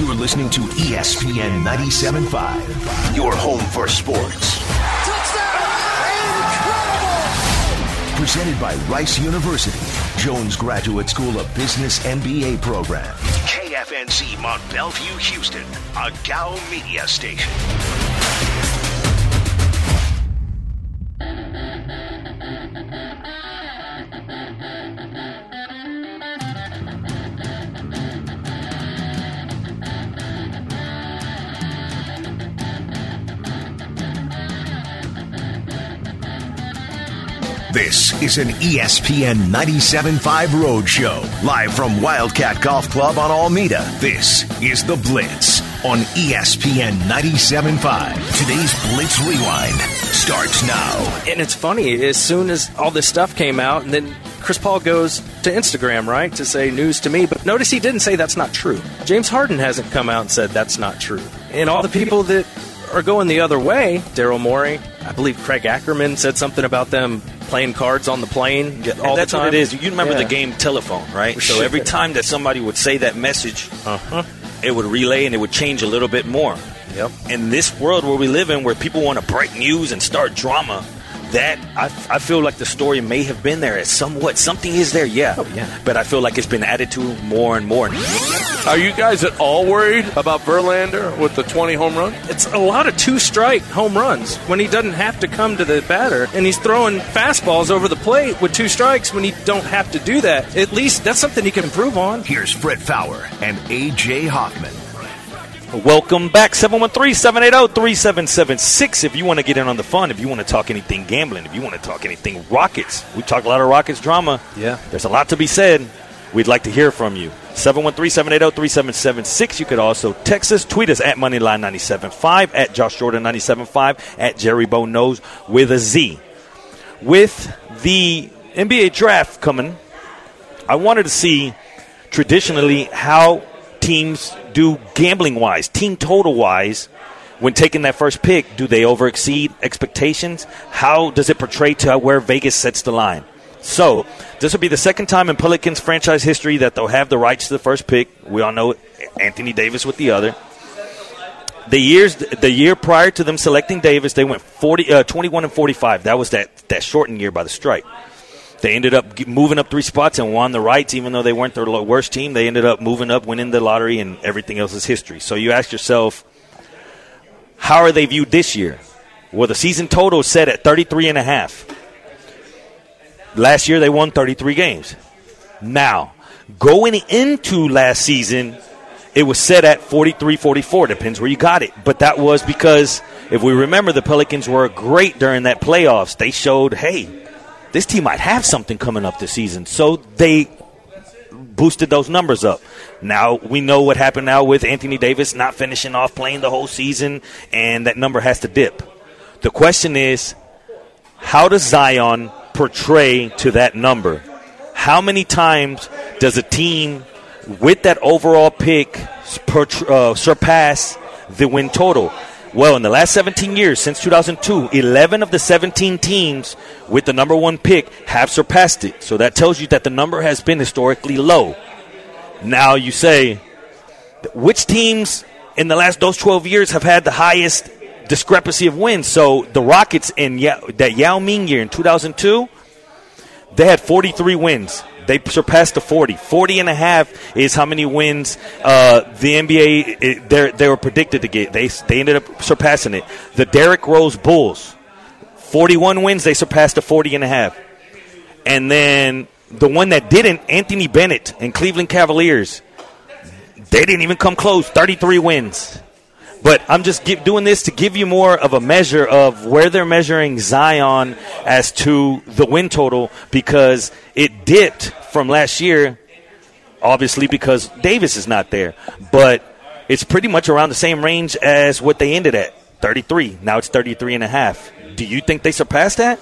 You're listening to ESPN 97.5, your home for sports. Touchdown! Incredible! Presented by Rice University, Jones Graduate School of Business MBA program. KFNC Mount Bellevue, Houston, a GAO media station. This is an ESPN 97.5 Road Show, live from Wildcat Golf Club on Alameda. This is The Blitz on ESPN 97.5. Today's Blitz Rewind starts now. And it's funny, as soon as all this stuff came out, and then Chris Paul goes to Instagram, right, to say news to me. But notice he didn't say that's not true. James Harden hasn't come out and said that's not true. And all the people that are going the other way, Daryl Morey, I believe Craig Ackerman said something about them playing cards on the plane all the time. That's what it is. You remember the game telephone, right? So every time that somebody would say that message, it would relay and it would change a little bit more. Yep. In this world where we live in, where people want to break news and start drama, that I feel like the story may have been there. Something is there, yeah. Oh, yeah. But I feel like it's been added to more and more. Are you guys at all worried about Verlander with the 20 home run? It's a lot of two-strike home runs when he doesn't have to come to the batter, and he's throwing fastballs over the plate with 2 strikes when he don't have to do that. At least that's something he can improve on. Here's Fred Fowler and A.J. Hoffman. Welcome back, 713-780-3776. If you want to get in on the fun, if you want to talk anything gambling, if you want to talk anything Rockets, we talk a lot of Rockets drama. Yeah. There's a lot to be said. We'd like to hear from you. 713-780-3776. You could also text us, tweet us at Moneyline975, at Josh Jordan975, at Jerry Bo Knows with a Z. With the NBA draft coming, I wanted to see traditionally how teams do gambling-wise, team total-wise, when taking that first pick. Do they over-exceed expectations? How does it portray to where Vegas sets the line? So this will be the second time in Pelicans franchise history that they'll have the rights to the first pick. We all know Anthony Davis with the other. The year prior to them selecting Davis, they went 21-45. That was that shortened year by the strike. They ended up moving up 3 spots and won the rights, even though they weren't their worst team. They ended up moving up, winning the lottery, and everything else is history. So you ask yourself, how are they viewed this year? Well, the season total is set at 33.5. Last year they won 33 games. Now, going into last season, it was set at 43-44. Depends where you got it. But that was because, if we remember, the Pelicans were great during that playoffs. They showed, hey, this team might have something coming up this season. So they boosted those numbers up. Now we know what happened now with Anthony Davis not finishing off playing the whole season, and that number has to dip. The question is, how does Zion portray to that number? How many times does a team with that overall pick surpass the win total? Well, in the last 17 years, since 2002, 11 of the 17 teams with the number 1 pick have surpassed it. So that tells you that the number has been historically low. Now you say, which teams in those 12 years have had the highest discrepancy of wins? So the Rockets in that Yao Ming year in 2002, they had 43 wins. They surpassed the 40. 40.5 is how many wins the NBA they were predicted to get. They ended up surpassing it. The Derrick Rose Bulls, 41 wins. They surpassed the 40.5. And then the one that didn't, Anthony Bennett and Cleveland Cavaliers, they didn't even come close. 33 wins. But I'm just doing this to give you more of a measure of where they're measuring Zion as to the win total, because it dipped from last year, obviously because Davis is not there. But it's pretty much around the same range as what they ended at, 33. Now it's 33.5. Do you think they surpassed that?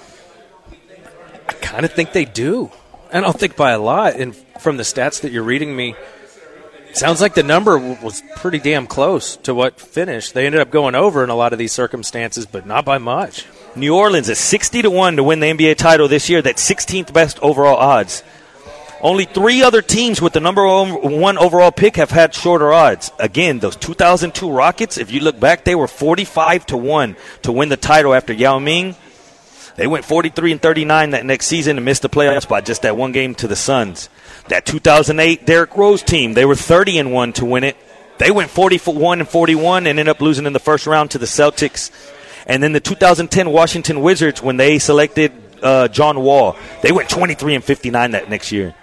I kind of think they do. I don't think by a lot. And from the stats that you're reading me, sounds like the number was pretty damn close to what finished. They ended up going over in a lot of these circumstances, but not by much. New Orleans is 60-1 to win the NBA title this year. That's 16th best overall odds. Only 3 other teams with the number 1 overall pick have had shorter odds. Again, those 2002 Rockets, if you look back, they were 45-1 to win the title after Yao Ming. They went 43-39 that next season and missed the playoffs by just that one game to the Suns. That 2008 Derrick Rose team, they were 30-1 to win it. They went 41-41 and ended up losing in the first round to the Celtics. And then the 2010 Washington Wizards, when they selected John Wall, they went 23-59 that next year.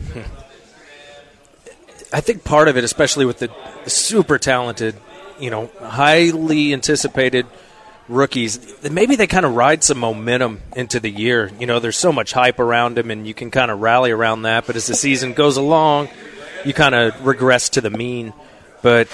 I think part of it, especially with the super talented, highly anticipated rookies, maybe they kind of ride some momentum into the year. There's so much hype around them, and you can kind of rally around that. But as the season goes along, you kind of regress to the mean. But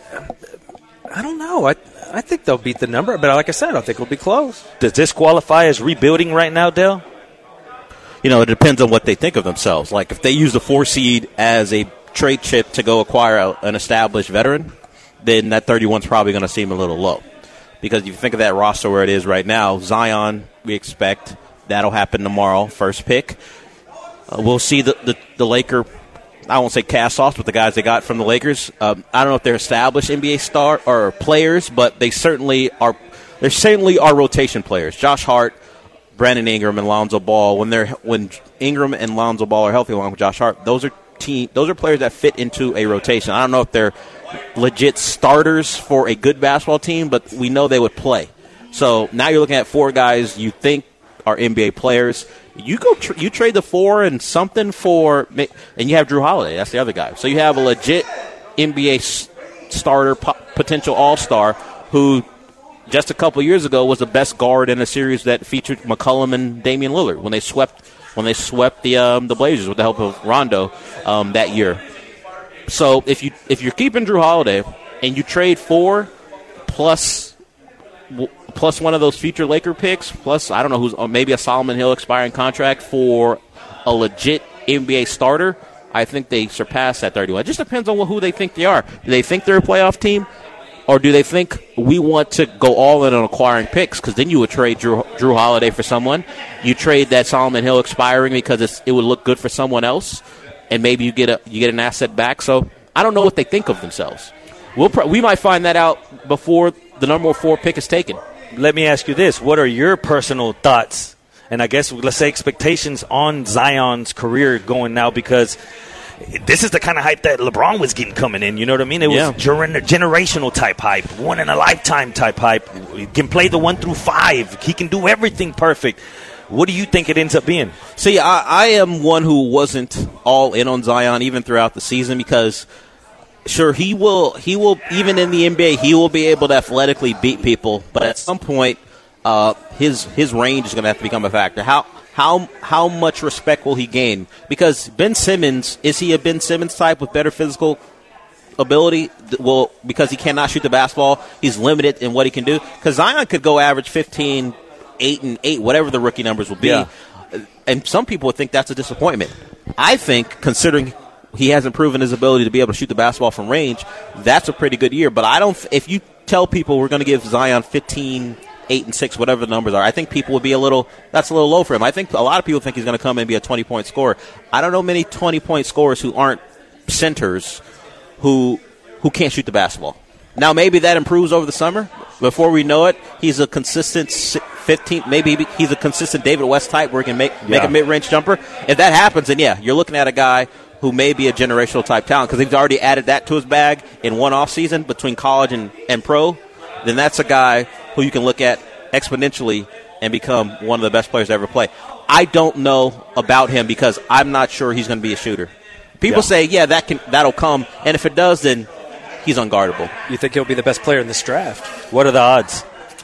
I don't know. I think they'll beat the number. But like I said, I think it'll be close. Does this qualify as rebuilding right now, Dale? It depends on what they think of themselves. Like, if they use the 4 seed as a trade chip to go acquire an established veteran, then that 31 is probably going to seem a little low. Because if you think of that roster where it is right now, Zion, we expect that'll happen tomorrow, first pick. We'll see the Laker, I won't say cast-offs, but the guys they got from the Lakers. I don't know if they're established NBA star or players, but they certainly are. They certainly are rotation players. Josh Hart, Brandon Ingram, and Lonzo Ball. When Ingram and Lonzo Ball are healthy, along with Josh Hart, those are players that fit into a rotation. I don't know if they're legit starters for a good basketball team, but we know they would play. So now you're looking at 4 guys you think are NBA players. You you trade the 4 and something for, and you have Drew Holiday. That's the other guy. So you have a legit NBA starter, potential all-star, who just a couple years ago was the best guard in a series that featured McCollum and Damian Lillard when they swept the Blazers with the help of Rondo that year. So if you're keeping Drew Holiday and you trade 4 plus one of those future Laker picks, plus I don't know who's maybe a Solomon Hill expiring contract for a legit NBA starter, I think they surpass that 31. It just depends on who they think they are. Do they think they're a playoff team? Or do they think we want to go all in on acquiring picks? Because then you would trade Drew Holiday for someone. You trade that Solomon Hill expiring because it would look good for someone else, and maybe you get an asset back. So I don't know what they think of themselves. We might find that out before the number 4 pick is taken. Let me ask you this. What are your personal thoughts, and I guess let's say expectations on Zion's career going now, because this is the kind of hype that LeBron was getting coming in. You know what I mean? It was generational type hype, one-in-a-lifetime type hype. He can play the 1 through 5. He can do everything perfect. What do you think it ends up being? See, I am one who wasn't all in on Zion even throughout the season because, sure, he will even in the NBA, he will be able to athletically beat people. But at some point, his range is going to have to become a factor. How much respect will he gain? Because Ben Simmons, is he a Ben Simmons type with better physical ability? Well, because he cannot shoot the basketball, he's limited in what he can do. Because Zion could go average 15, 8, and 8, whatever the rookie numbers will be. Yeah. And some people would think that's a disappointment. I think, considering he hasn't proven his ability to be able to shoot the basketball from range, that's a pretty good year. But if you tell people we're going to give Zion 15, 8 and 6, whatever the numbers are, I think people would be that's a little low for him. I think a lot of people think he's going to come and be a 20-point scorer. I don't know many 20-point scorers who aren't centers who can't shoot the basketball. Now, maybe that improves over the summer. Before we know it, he's a consistent 15, maybe he's a consistent David West type where he can make a mid-range jumper. If that happens, then you're looking at a guy who may be a generational type talent because he's already added that to his bag in one offseason between college and pro. Then that's a guy who you can look at exponentially and become one of the best players to ever play. I don't know about him because I'm not sure he's going to be a shooter. People say, that'll come, and if it does, then he's unguardable. You think he'll be the best player in this draft? What are the odds?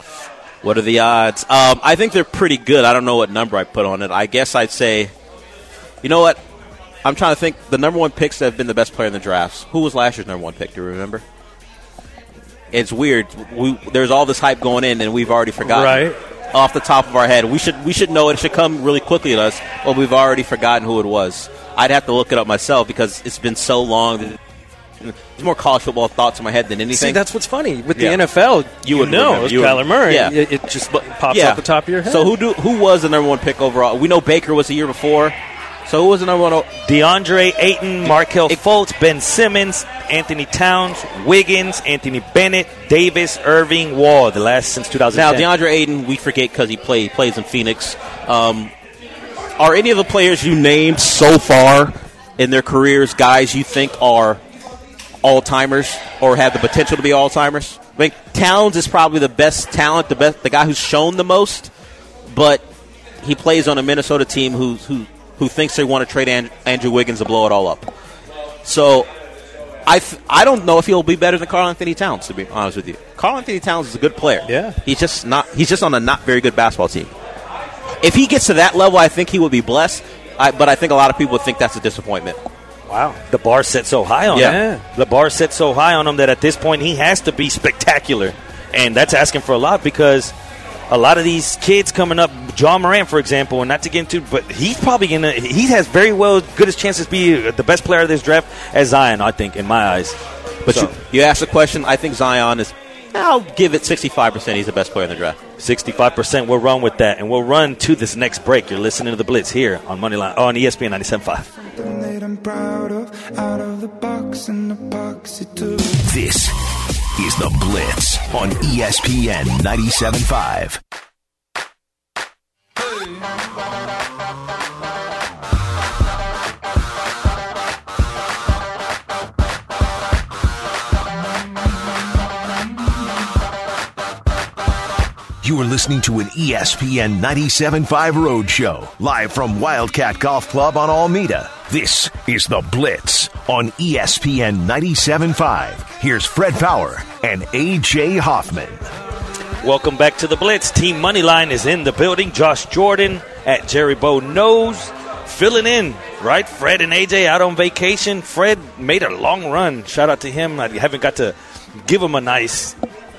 I think they're pretty good. I don't know what number I put on it. I guess I'd say, you know what? I'm trying to think. The number 1 picks that have been the best player in the drafts. Who was last year's number 1 pick? Do you remember? It's weird. There's all this hype going in, and we've already forgotten off the top of our head. We should know it. It should come really quickly to us, but we've already forgotten who it was. I'd have to look it up myself because it's been so long. There's more college football thoughts in my head than anything. See, that's what's funny. With the NFL, you would know. It was Kyler Murray. Yeah. It just pops off the top of your head. So who was the number 1 pick overall? We know Baker was the year before. So who was the number one? DeAndre Ayton, Markelle Fultz, Ben Simmons, Anthony Towns, Wiggins, Anthony Bennett, Davis, Irving, Wall, the last since 2010. Now, DeAndre Ayton, we forget because he plays in Phoenix. Are any of the players you named so far in their careers guys you think are all-timers or have the potential to be all-timers? I mean, Towns is probably the best talent, the guy who's shown the most, but he plays on a Minnesota team who thinks they want to trade Andrew Wiggins to blow it all up. So I don't know if he'll be better than Karl Anthony Towns, to be honest with you. Karl Anthony Towns is a good player. Yeah. He's just on a not very good basketball team. If he gets to that level, I think he would be blessed, but I think a lot of people think that's a disappointment. Wow. The bar set so high on him. The bar set so high on him that at this point he has to be spectacular. And that's asking for a lot because a lot of these kids coming up, John Morant, for example, and not to get into, but he's probably he has very well good as chances to be the best player of this draft as Zion, I think, in my eyes. But you asked the question, I think Zion is, I'll give it 65% he's the best player in the draft. 65%, we'll run with that, and we'll run to this next break. You're listening to The Blitz here on Moneyline, on ESPN 97.5. I'm proud of, out of the box and epoxy too. This is The Blitz on ESPN 97.5. You are listening to an ESPN 97.5 Road Show, live from Wildcat Golf Club on Alameda. This is The Blitz on ESPN 97.5. Here's Fred Power and A.J. Hoffman. Welcome back to The Blitz. Team Moneyline is in the building. Josh Jordan at Jerry Bow Knows, filling in, right? Fred and A.J. out on vacation. Fred made a long run. Shout out to him. I haven't got to give him a nice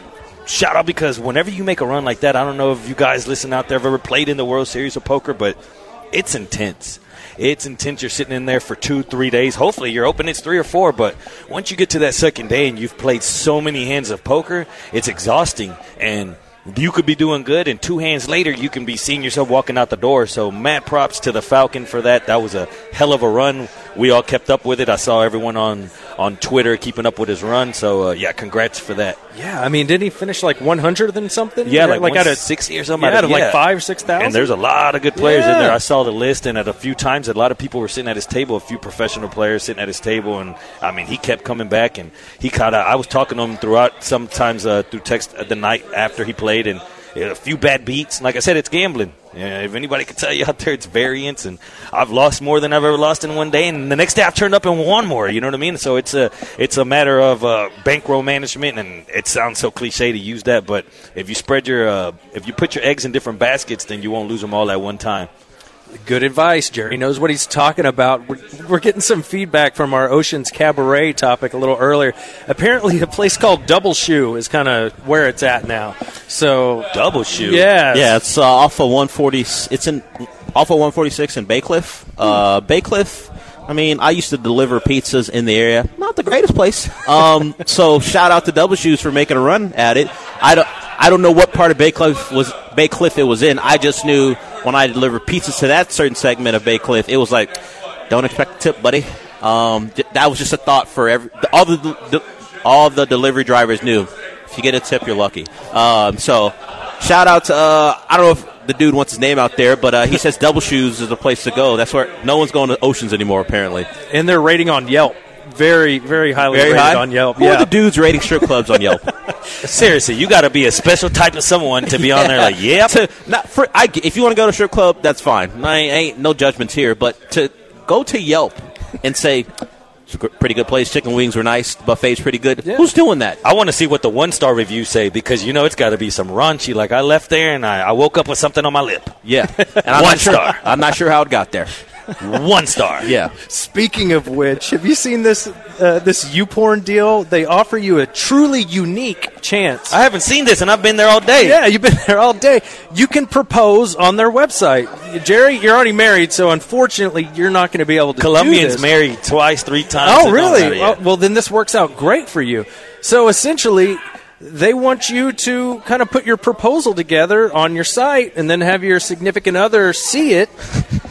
shout out because whenever you make a run like that, I don't know if you guys listen out there have ever played in the World Series of Poker, but it's intense. It's intense. You're sitting in there for 2-3 days. Hopefully you're open. It's 3 or 4, but once you get to that second day and you've played so many hands of poker, it's exhausting. And you could be doing good, and 2 hands later you can be seeing yourself walking out the door. So mad props to the Falcon for that. That was a hell of a run. We all kept up with it. I saw everyone on Twitter keeping up with his run. So, yeah, congrats for that. Yeah, I mean, didn't he finish like 100 and something? Yeah, like out of 60 or something. Yeah, out of like 5,000 or 6,000. And there's a lot of good players in there. I saw the list, and at a few times, a lot of people were sitting at his table, a few professional players sitting at his table. And, I mean, he kept coming back, and he caught out. I was talking to him throughout, sometimes through text the night after he played, and a few bad beats. Like I said, it's gambling. Yeah, if anybody can tell you out there, it's variance, and I've lost more than I've ever lost in one day, and the next day I've turned up and won more. You know what I mean? So it's a matter of bankroll management, and it sounds so cliche to use that, but if you spread if you put your eggs in different baskets, then you won't lose them all at one time. Good advice. Jerry knows what he's talking about. We're getting some feedback from our Oceans Cabaret topic a little earlier. Apparently, a place called Double Shoe is kind of where it's at now. So Double Shoe, yeah, it's off of 140. It's off of 146 in Baycliff. Baycliff. I mean, I used to deliver pizzas in the area. Not the greatest place. So shout out to Double Shoes for making a run at it. I don't know what part of Baycliff it was in. I just knew when I delivered pizzas to that certain segment of Baycliff, it was like, don't expect a tip, buddy. That was just a thought for all the delivery drivers knew. If you get a tip, you're lucky. So shout out to I don't know if the dude wants his name out there, but he says Double Shoes is the place to go. That's where no one's going to Oceans anymore, apparently. And their rating on Yelp, very, very highly rated on Yelp. Who are the dudes rating strip clubs on Yelp? Seriously, you got to be a special type of someone to be on there like, yep. If you want to go to a strip club, that's fine. I ain't no judgments here. But to go to Yelp and say, it's a pretty good place, chicken wings were nice, the buffet's pretty good. Yeah. Who's doing that? I want to see what the 1-star reviews say because, it's got to be some raunchy. Like, I left there and I woke up with something on my lip. Yeah. And I'm not sure how it got there. 1 star. Yeah. Speaking of which, have you seen this YouPorn deal? They offer you a truly unique chance. I haven't seen this, and I've been there all day. Yeah, you've been there all day. You can propose on their website. Jerry, you're already married, so unfortunately, you're not going to be able to Colombians do this. Married twice, 3 times. Oh, really? Well, then this works out great for you. So essentially, they want you to kind of put your proposal together on your site and then have your significant other see it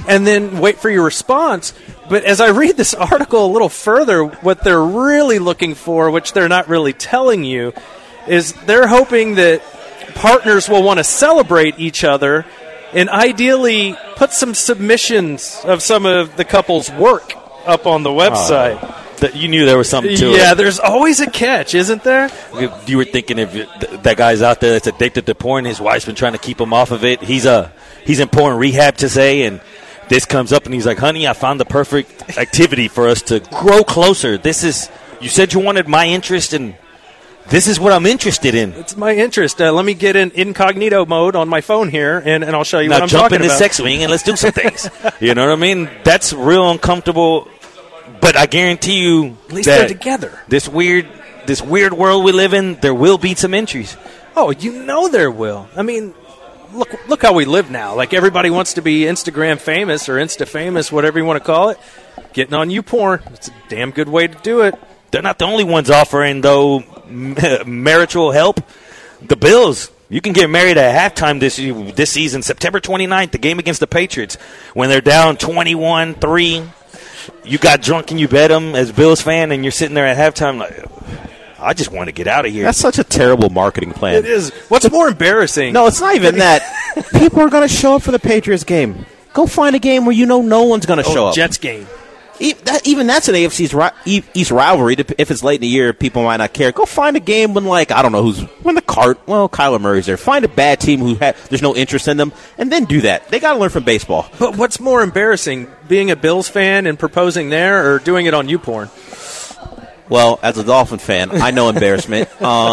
and then wait for your response. But as I read this article a little further, what they're really looking for, which they're not really telling you, is they're hoping that partners will want to celebrate each other and ideally put some submissions of some of the couple's work up on the website. You knew there was something to it. Yeah, there's always a catch, isn't there? You were thinking if that guy's out there that's addicted to porn, his wife's been trying to keep him off of it. He's in porn rehab today, and this comes up, and he's like, honey, I found the perfect activity for us to grow closer. You said you wanted my interest, and this is what I'm interested in. It's my interest. Let me get in incognito mode on my phone here, and I'll show you now what I'm talking about. Now jump in the sex swing, and let's do some things. You know what I mean? That's real uncomfortable. But I guarantee you, at least they're together. This weird world we live in, there will be some entries. Oh, you know there will. I mean, look how we live now. Like everybody wants to be Instagram famous or Insta famous, whatever you want to call it. Getting on YouPorn, it's a damn good way to do it. They're not the only ones offering though marital help. The Bills. You can get married at halftime this season, September 29th, the game against the Patriots, when they're down 21-3. You got drunk and you bet them as a Bills fan, and you're sitting there at halftime like, I just want to get out of here. That's such a terrible marketing plan. It is. What's more embarrassing? No, it's not even that. People are going to show up for the Patriots game. Go find a game where you know no one's going to show up. Jets game. Even that's an AFC East rivalry. If it's late in the year, people might not care. Go find a game when, like, I don't know when Kyler Murray's there. Find a bad team there's no interest in them, and then do that. They got to learn from baseball. But what's more embarrassing, being a Bills fan and proposing there, or doing it on YouPorn? Well, as a Dolphin fan, I know embarrassment.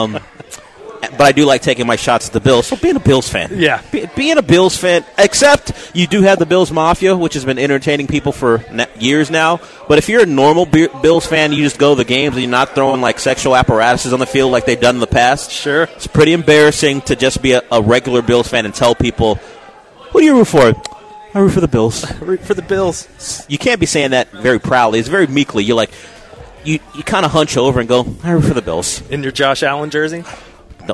But I do like taking my shots at the Bills. So being a Bills fan. Yeah. Being a Bills fan, except you do have the Bills Mafia, which has been entertaining people for years now. But if you're a normal Bills fan, you just go to the games and you're not throwing like sexual apparatuses on the field like they've done in the past. Sure. It's pretty embarrassing to just be a regular Bills fan and tell people, who do you root for? I root for the Bills. Root for the Bills. You can't be saying that very proudly. It's very meekly. You're like, you kind of hunch over and go, I root for the Bills. In your Josh Allen jersey? No,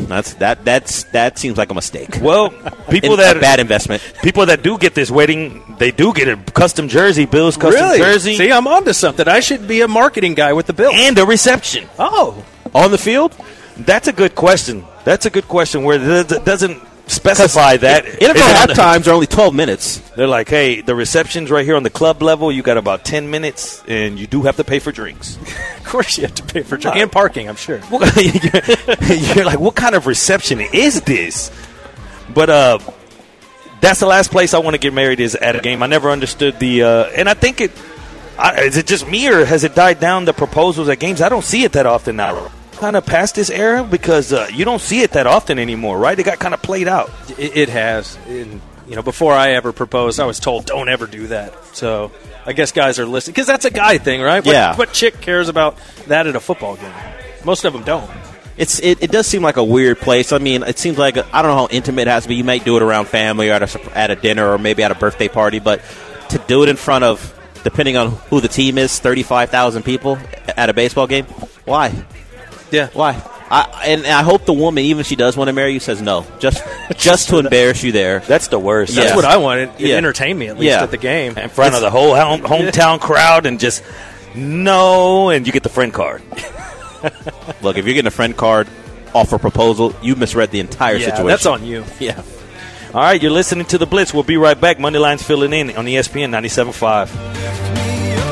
that seems like a mistake. Well, a bad investment. People that do get this wedding, they do get a custom jersey, Bills custom jersey. See, I'm onto something. I should be a marketing guy with the Bills. And a reception. Oh, on the field? That's a good question. Where it doesn't specify that. NFL halftimes are only 12 minutes. They're like, hey, the reception's right here on the club level. You got about 10 minutes, and you do have to pay for drinks. Of course you have to pay for drinks. And parking, I'm sure. You're like, what kind of reception is this? But that's the last place I want to get married is at a game. I never understood and I think is it just me, or has it died down, the proposals at games? I don't see it that often now. Kind of past this era, because you don't see it that often anymore, right? It got kind of played out. It has. Before I ever proposed, I was told don't ever do that. So I guess guys are listening, because that's a guy thing, right? What chick cares about that at a football game? Most of them don't. It does seem like a weird place. I mean, it seems like I don't know how intimate it has to be. You might do it around family or at a dinner or maybe at a birthday party, but to do it in front of, depending on who the team is, 35,000 people at a baseball game, why? Yeah. Why? I hope the woman, even if she does want to marry you, says no. Just to embarrass you there. That's the worst. That's what I wanted. It entertained me, at least, at the game. In front of the whole hometown crowd, and just no, and you get the friend card. Look, if you're getting a friend card off a proposal, you misread the entire situation. That's on you. Yeah. All right, you're listening to The Blitz. We'll be right back. Moneyline's filling in on ESPN 97.5.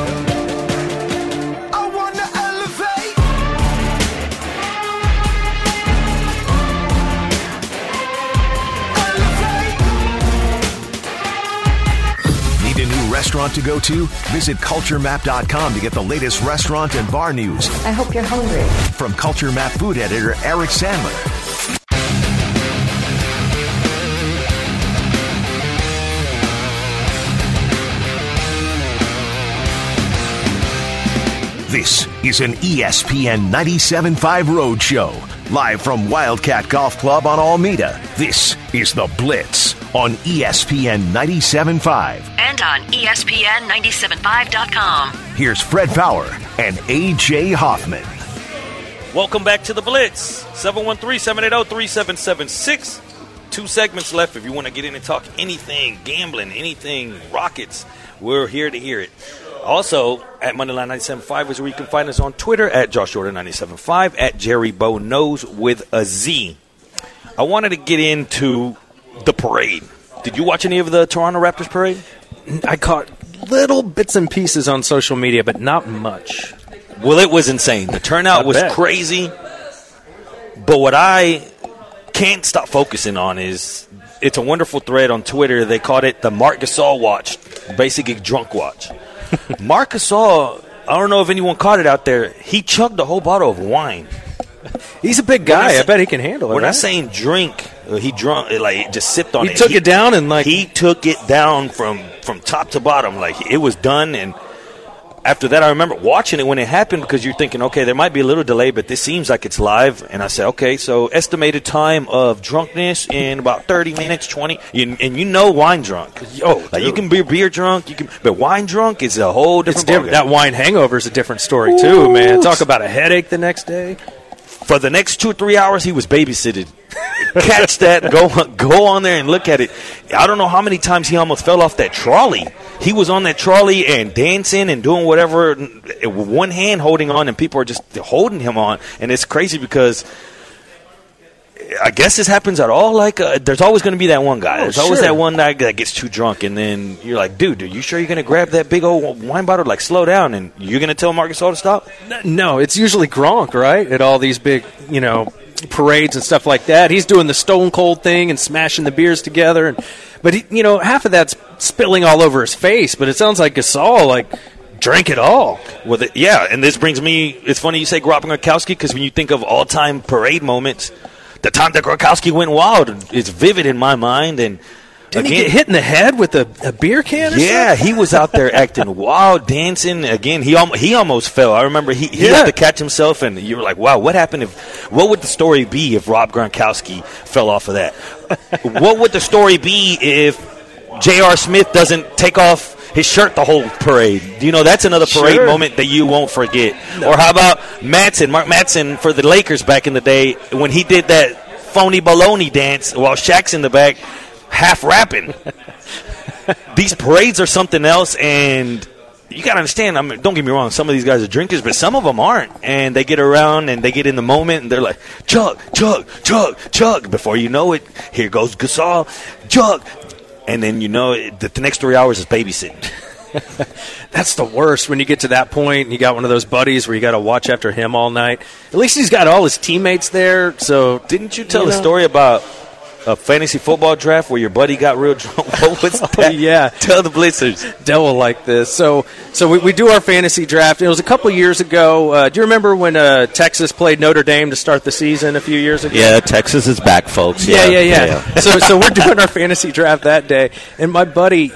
Restaurant to go to? Visit culturemap.com to get the latest restaurant and bar news. I hope you're hungry. From Culture Map food editor Eric Sandler. This is an ESPN 97.5 Road Show. Live from Wildcat Golf Club on Alameda, this is The Blitz on ESPN 97.5. And on ESPN975.com. Here's Fred Fowler and A.J. Hoffman. Welcome back to The Blitz. 713-780-3776. 2 segments left. If you want to get in and talk anything, gambling, anything, Rockets, we're here to hear it. Also, at Moneyline 97.5 is where you can find us on Twitter at Josh Jordan 97.5, at Jerry Bo Knows with a Z. I wanted to get into the parade. Did you watch any of the Toronto Raptors parade? I caught little bits and pieces on social media, but not much. Well, it was insane. The turnout was crazy. But what I can't stop focusing on is it's a wonderful thread on Twitter. They called it the Marc Gasol watch, basically drunk watch. Marc Gasol, I don't know if anyone caught it out there, he chugged a whole bottle of wine. He's a big guy. I bet he can handle it. We're not saying drink. He drunk, like, just sipped on it. He took it down and, like... He took it down from top to bottom. Like, it was done, and after that, I remember watching it when it happened because you're thinking, okay, there might be a little delay, but this seems like it's live. And I said, okay, so estimated time of drunkenness in about 30 minutes, 20. And you know wine drunk. Oh, like, you can be beer drunk, but wine drunk is a whole different ballgame. That wine hangover is a different story, too, man. Talk about a headache the next day. For the next 2 or 3 hours, he was babysitted. Catch that, go on there and look at it. I don't know how many times he almost fell off that trolley. He was on that trolley and dancing and doing whatever with one hand holding on, and people are just holding him on. And it's crazy because I guess this happens at all. Like, there's always going to be that one guy. There's always that one guy that gets too drunk, and then you're like, dude, are you sure you're going to grab that big old wine bottle? Like, slow down, and you're going to tell Marc Gasol to stop? No, it's usually Gronk, right? At all these big, parades and stuff like that. He's doing the Stone Cold thing and smashing the beers together. But, half of that's spilling all over his face. But it sounds like Gasol, drank it all. Well, and this brings me, it's funny you say Rob Gronkowski, because when you think of all-time parade moments, the time that Gronkowski went wild is vivid in my mind. And didn't he get hit in the head with a beer can or something? He was out there acting wild, dancing. Again, he almost fell. I remember he had to catch himself, and you were like, wow, what would the story be if Rob Gronkowski fell off of that? What would the story be if J.R. Smith doesn't take off his shirt the whole parade? That's another parade moment that you won't forget. No. Or how about Mark Madsen for the Lakers back in the day when he did that phony baloney dance while Shaq's in the back half rapping. These parades are something else, and you got to understand, don't get me wrong, some of these guys are drinkers, but some of them aren't. And they get around and they get in the moment, and they're like, chug, chug, chug, chug. Before you know it, here goes Gasol, chug. And then the next 3 hours is babysitting. That's the worst when you get to that point and you got one of those buddies where you got to watch after him all night. At least he's got all his teammates there. So didn't you tell a story about a fantasy football draft where your buddy got real drunk? What was that? Yeah. Tell the Blitzers. Dell will like this. So we do our fantasy draft. It was a couple years ago. Do you remember when Texas played Notre Dame to start the season a few years ago? Yeah, Texas is back, folks. Yeah. So we're doing our fantasy draft that day, and my buddy,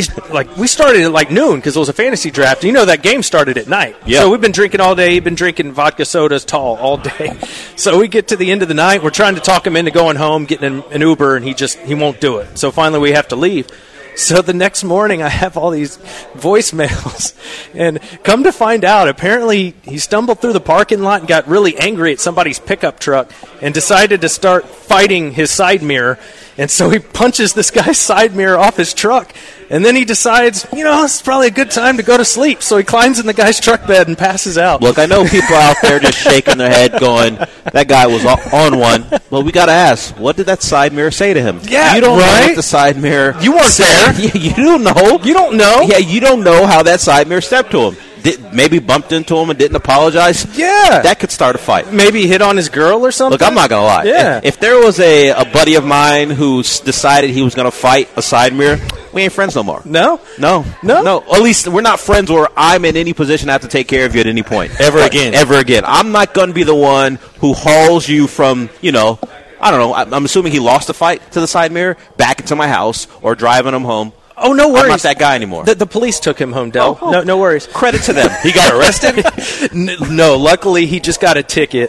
we started at noon because it was a fantasy draft. That game started at night. Yeah. So we've been drinking all day. He's been drinking vodka sodas tall all day. So we get to the end of the night. We're trying to talk him into going home, getting an Uber, and he won't do it. So finally we have to leave. So the next morning I have all these voicemails, and come to find out, apparently he stumbled through the parking lot and got really angry at somebody's pickup truck and decided to start fighting his side mirror. And so he punches this guy's side mirror off his truck. And then he decides, it's probably a good time to go to sleep. So he climbs in the guy's truck bed and passes out. Look, I know people out there just shaking their head going, that guy was on one. Well, we got to ask, what did that side mirror say to him? Yeah, you don't know what the side mirror You weren't there. You don't know. You don't know. Yeah, you don't know how that side mirror stepped to him. Maybe bumped into him and didn't apologize. Yeah. That could start a fight. Maybe he hit on his girl or something. Look, I'm not going to lie. Yeah. If there was a buddy of mine who decided he was going to fight a side mirror, we ain't friends no more. No? No. At least we're not friends where I'm in any position to have to take care of you at any point. Ever again. I'm not going to be the one who hauls you from, I don't know. I'm assuming he lost the fight to the side mirror, back into my house, or driving him home. Oh, no worries. I'm not that guy anymore. The police took him home, Del. No worries. Credit to them. He got arrested? No, luckily he just got a ticket.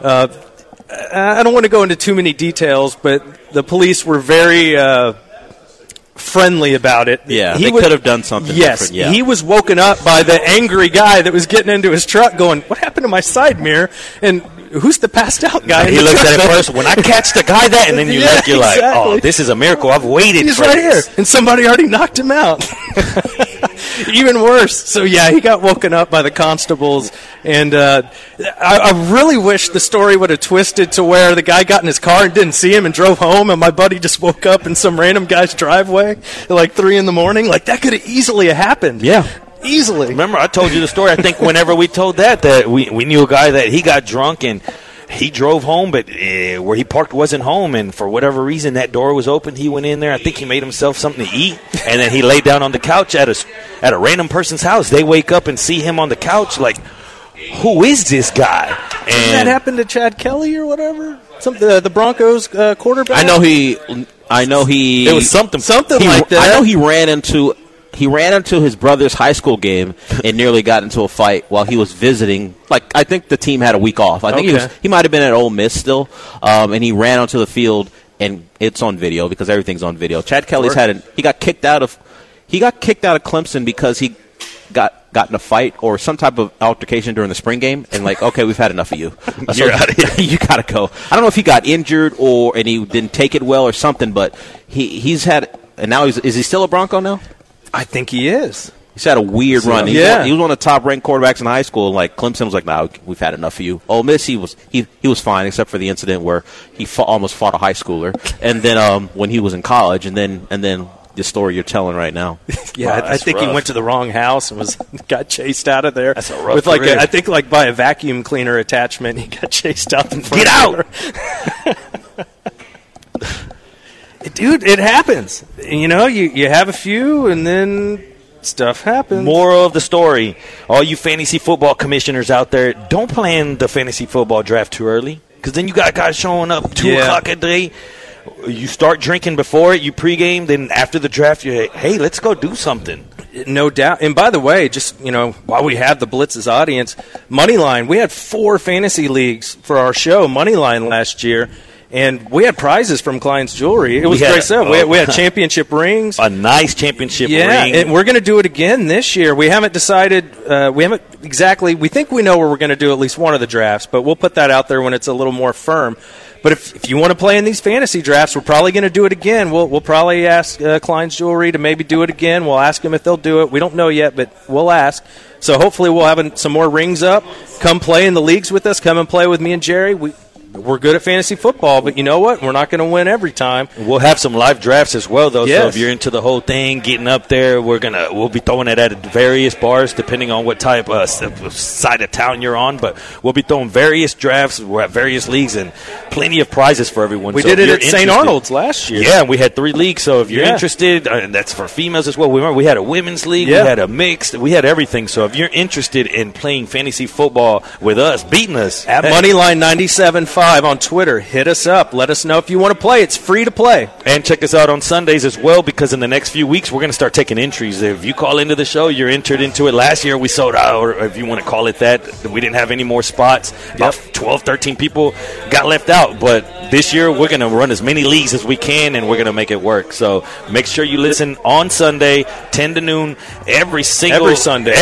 I don't want to go into too many details, but the police were very friendly about it. Yeah, they could have done something different. Yeah. He was woken up by the angry guy that was getting into his truck going, what happened to my side mirror? And who's the passed out guy? He looks at it first. When I catch the guy that, and then you're like, oh, this is a miracle. I've waited He's for right this. here. And somebody already knocked him out. Even worse. So, yeah, he got woken up by the constables. And I really wish the story would have twisted to where the guy got in his car and didn't see him and drove home, and my buddy just woke up in some random guy's driveway at like 3 in the morning. Like, that could have easily happened. Yeah. Easily. Remember, I told you the story. I think whenever we told that we knew a guy that he got drunk and he drove home, but where he parked wasn't home, and for whatever reason that door was open. He went in there. I think he made himself something to eat, and then he laid down on the couch at a random person's house. They wake up and see him on the couch, like, who is this guy? And didn't that happen to Chad Kelly or whatever? The Broncos quarterback. I know he. it was something like that. I know he ran into his brother's high school game and nearly got into a fight while he was visiting. Like, I think the team had a week off. I think he might have been at Ole Miss still, and he ran onto the field, and it's on video because everything's on video. Chad Kelly's he got kicked out of Clemson because he got in a fight or some type of altercation during the spring game, and like, okay, we've had enough of you. You're out of here. You gotta go. I don't know if he got injured and he didn't take it well or something, but he's had, and now is he still a Bronco now? I think he is. He's had a weird run. He was one of the top-ranked quarterbacks in high school. Like, Clemson was like, "Nah, we've had enough of you." Ole Miss, he was fine, except for the incident where he almost fought a high schooler, and then when he was in college, and then the story you're telling right now. Yeah, Wow, I think rough. he went to the wrong house and got chased out of there. That's a rough with like career. I think like by a vacuum cleaner attachment. He got chased out in front. Get out, dude! It happens. You know, you have a few, and then stuff happens. Moral of the story, all you fantasy football commissioners out there, don't plan the fantasy football draft too early, because then you got guys showing up 2 o'clock a day. You start drinking before it, you pregame, then after the draft, you're like, hey, let's go do something. No doubt. And by the way, just, while we have the Blitz's audience, Moneyline, we had 4 fantasy leagues for our show, Moneyline, last year. And we had prizes from Klein's Jewelry. It was great stuff. We had championship rings. A nice championship ring. Yeah, and we're going to do it again this year. We haven't decided. We haven't exactly. We think we know where we're going to do at least one of the drafts, but we'll put that out there when it's a little more firm. But if you want to play in these fantasy drafts, we're probably going to do it again. We'll probably ask Klein's Jewelry to maybe do it again. We'll ask them if they'll do it. We don't know yet, but we'll ask. So hopefully we'll have some more rings up. Come play in the leagues with us. Come and play with me and Jerry. We're good at fantasy football, but you know what? We're not going to win every time. We'll have some live drafts as well, though. Yes. So if you're into the whole thing, getting up there, we'll be throwing it at various bars depending on what type of side of town you're on. But we'll be throwing various drafts. We're at various leagues and plenty of prizes for everyone. We so did it at St. Arnold's last year. Yeah, we had 3 leagues. So if you're interested, and that's for females as well. We had a women's league. Yeah. We had a mixed. We had everything. So if you're interested in playing fantasy football with us, beating us At Moneyline 97.5 on Twitter. Hit us up. Let us know if you want to play. It's free to play. And check us out on Sundays as well, because in the next few weeks, we're going to start taking entries. If you call into the show, you're entered into it. Last year, we sold out, or if you want to call it that. We didn't have any more spots. About 12, 13 people got left out. But this year, we're going to run as many leagues as we can, and we're going to make it work. So make sure you listen on Sunday, 10 to noon, every single Sunday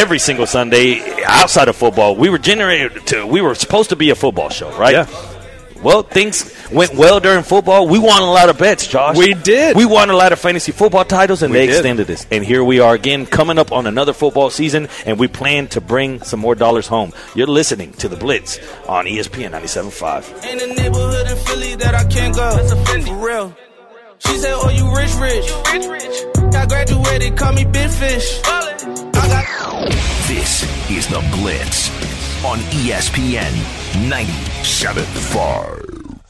outside of football. We were supposed to be a football show, right? Yeah. Well, things went well during football. We won a lot of bets, Josh. We did. We won a lot of fantasy football titles, and they did. extended us. And here we are again, coming up on another football season, and we plan to bring some more dollars home. You're listening to The Blitz on ESPN 97.5. Ain't a neighborhood in Philly that I can't go. That's a for real. She said, oh, you rich. I graduated, call me Big Fish. This is The Blitz on ESPN 97.5.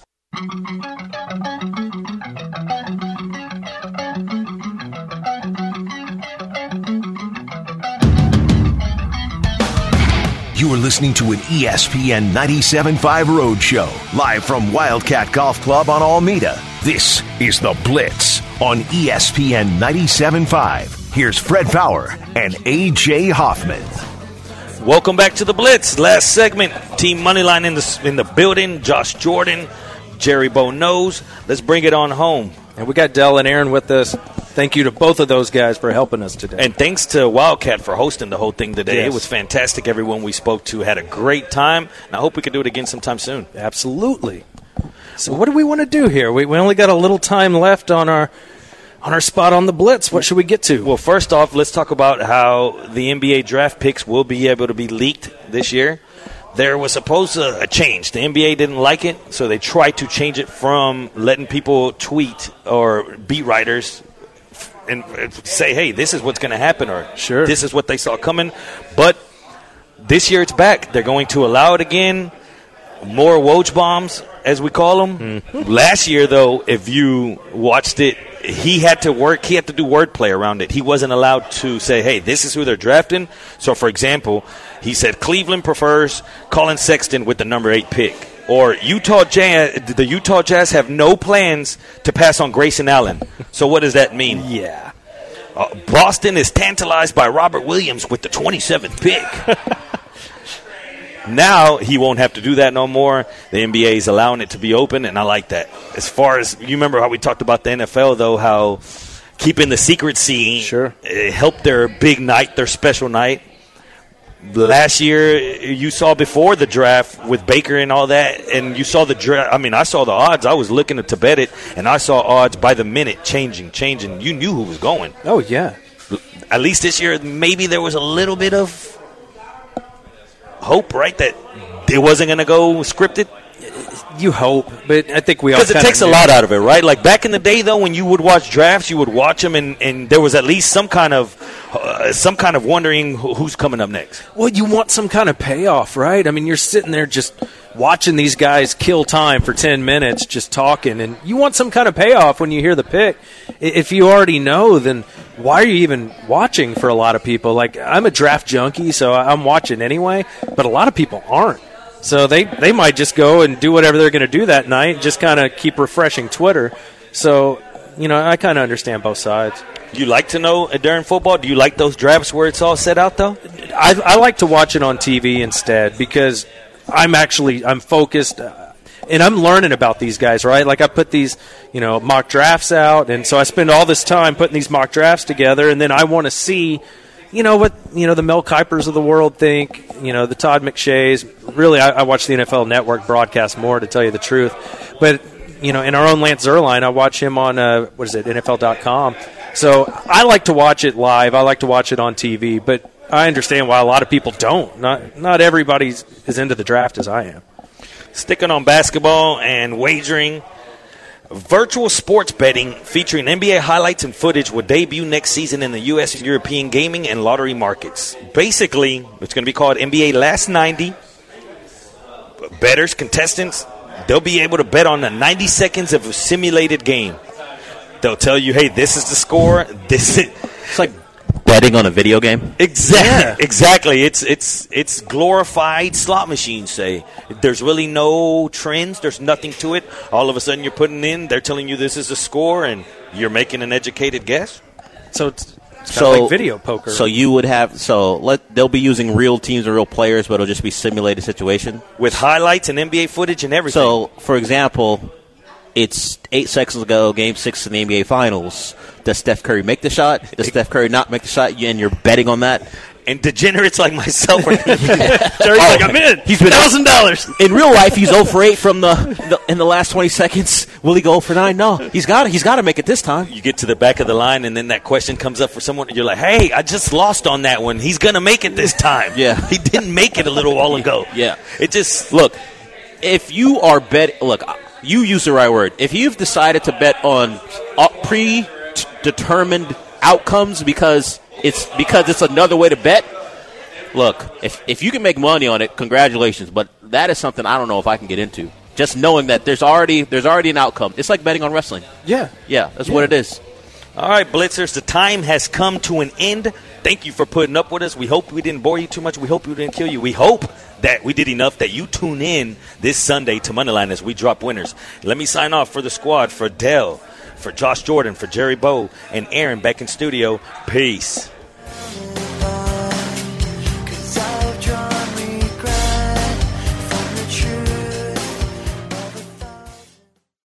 You are listening to an ESPN 97.5 Road Show, live from Wildcat Golf Club on Alameda. This is The Blitz on ESPN 97.5. Here's Fred Fowler and A.J. Hoffman. Welcome back to The Blitz. Last segment, Team Moneyline in the building. Josh Jordan, Jerry Bo knows. Let's bring it on home. And we got Dell and Aaron with us. thank you to both of those guys for helping us today. And thanks to Wildcat for hosting the whole thing today. Yes. It was fantastic. Everyone we spoke to had a great time, and I hope we could do it again sometime soon. Absolutely. So what do we want to do here? We only got a little time left on our spot on the Blitz. What should we get to? Well, first off, let's talk about how the NBA draft picks will be able to be leaked this year. There was supposed to a change. The NBA didn't like it, so they tried to change it from letting people tweet or beat writers and say, hey, this is what's going to happen, or sure, this is what they saw coming. But this year it's back. They're going to allow it again. More Woj bombs, as we call them. Mm-hmm. Last year, though, if you watched it, he had to do wordplay around it. He wasn't allowed to say, hey, this is who they're drafting. So, for example, he said Cleveland prefers Colin Sexton with the number 8 pick. Or the Utah Jazz have no plans to pass on Grayson Allen. So what does that mean? Yeah. Boston is tantalized by Robert Williams with the 27th pick. Now he won't have to do that no more. The NBA is allowing it to be open, and I like that. As far as you remember how we talked about the NFL, though, how keeping the secrecy helped their big night, their special night. Last year, you saw before the draft with Baker and all that, and you saw the draft. I mean, I saw the odds. I was looking to bet it, and I saw odds by the minute changing. You knew who was going. Oh, yeah. At least this year, maybe there was a little bit of hope, right, that it wasn't going to go scripted. You hope, but I think we all because it takes a lot out of it, right? Like back in the day, though, when you would watch drafts, you would watch them, and there was at least some kind of wondering who's coming up next. Well, you want some kind of payoff, right? I mean, you're sitting there just watching these guys kill time for 10 minutes, just talking, and you want some kind of payoff when you hear the pick. If you already know, then why are you even watching? For a lot of people, like I'm a draft junkie, so I'm watching anyway. But a lot of people aren't. So they might just go and do whatever they're going to do that night, just kind of keep refreshing Twitter. So, I kind of understand both sides. You like to know during football? Do you like those drafts where it's all set out, though? I like to watch it on TV instead because I'm focused and I'm learning about these guys, right? Like I put these, mock drafts out, and so I spend all this time putting these mock drafts together, and then I want to see what the Mel Kipers of the world think, the Todd McShays. Really, I watch the NFL Network broadcast more, to tell you the truth. But, in our own Lance Zierlein, I watch him on, NFL.com. So I like to watch it live. I like to watch it on TV. But I understand why a lot of people don't. Not everybody is into the draft as I am. Sticking on basketball and wagering, virtual sports betting featuring NBA highlights and footage will debut next season in the U.S. and European gaming and lottery markets. Basically, it's going to be called NBA Last 90. Bettors, contestants, they'll be able to bet on the 90 seconds of a simulated game. They'll tell you, hey, this is the score. It's like betting on a video game. Exactly. It's glorified slot machines, say. There's really no trends. There's nothing to it. All of a sudden you're putting in, they're telling you this is the score, and you're making an educated guess. So it's kind of like video poker. So you would have they'll be using real teams and real players, but it'll just be simulated situation with highlights and NBA footage and everything. So, for example, it's 8 seconds ago, Game 6 in the NBA Finals. Does Steph Curry make the shot? Does Steph Curry not make the shot? And you're betting on that. And degenerates like myself are Jerry's like, I'm in. He's been $1,000. In real life, he's 0 for 8 from in the last 20 seconds. Will he go 0 for 9? No, he's got to make it this time. You get to the back of the line, and then that question comes up for someone, and you're like, hey, I just lost on that one. He's going to make it this time. Yeah. He didn't make it a little while ago. Yeah. It just... Look, if you are you use the right word. If you've decided to bet on predetermined outcomes because it's another way to bet, look, if you can make money on it, congratulations. But that is something I don't know if I can get into. Just knowing that there's already an outcome. It's like betting on wrestling. Yeah, that's what it is. All right, Blitzers, the time has come to an end. Thank you for putting up with us. We hope we didn't bore you too much. We hope we didn't kill you. We hope that we did enough that you tune in this Sunday to Moneyline as we drop winners. Let me sign off for the squad, for Dell, for Josh Jordan, for Jerry Bowe, and Aaron back in studio. Peace.